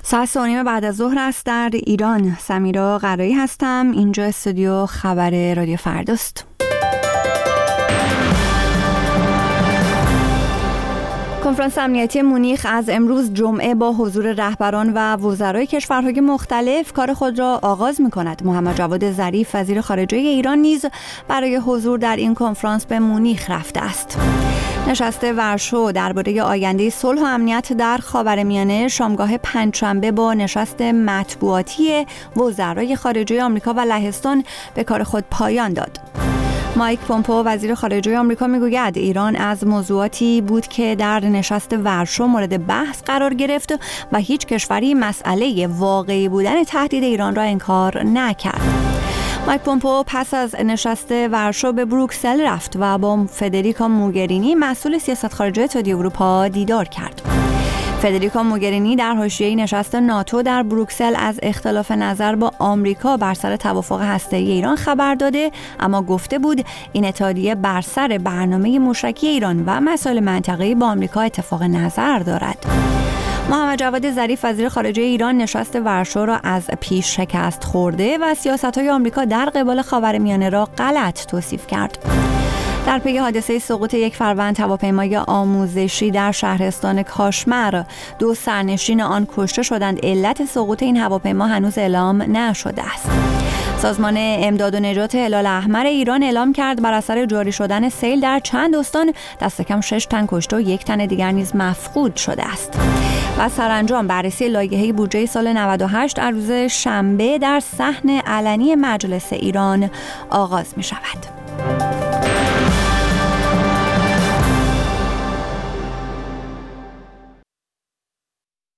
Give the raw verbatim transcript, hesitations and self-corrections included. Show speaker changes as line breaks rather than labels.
ساعت سه و نیم بعد از ظهر است در ایران. سمیرا قرایی هستم. اینجا استودیو خبر رادیو فرداست. کنفرانس امنیتی مونیخ از امروز جمعه با حضور رهبران و وزرای کشورهای مختلف کار خود را آغاز می‌کند. محمد جواد ظریف وزیر خارجه ایران نیز برای حضور در این کنفرانس به مونیخ رفته است. نشست ورشو درباره آینده صلح و امنیت در خاورمیانه شامگاه پنجشنبه با نشست مطبوعاتی وزرای خارجه آمریکا و لهستان به کار خود پایان داد. مایک پومپئو وزیر خارجه آمریکا میگوید ایران از موضوعاتی بود که در نشست ورشو مورد بحث قرار گرفت و هیچ کشوری مسئله واقعی بودن تهدید ایران را انکار نکرد. مایک پومپئو پس از نشست ورشو به بروکسل رفت و با فدریکا موگرینی مسئول سیاست خارجه اتحادیه اروپا دیدار کرد. فدریکا موگرینی در حاشیه نشست ناتو در بروکسل از اختلاف نظر با آمریکا بر سر توافق هسته‌ای ایران خبر داده، اما گفته بود این اتحادیه بر سر برنامه موشکی ایران و مسائل منطقه‌ای با آمریکا اتفاق نظر دارد. محمد جواد ظریف وزیر خارجه ایران نشست ورشو را از پیش شکست خورده و سیاست‌های آمریکا در قبال خاورمیانه را غلط توصیف کرد. در پی حادثه سقوط یک فروند هواپیمای آموزشی در شهرستان کاشمر، دو سرنشین آن کشته شدند. علت سقوط این هواپیما هنوز اعلام نشده است. سازمان امداد و نجات هلال احمر ایران اعلام کرد بر اثر جاری شدن سیل در چند استان دست کم شش تن کشته و یک تن دیگر نیز مفقود شده است. و سرانجام بررسی لایحه بودجه سال نود و هشت در روز شنبه در صحن علنی مجلس ایران آغاز می شود.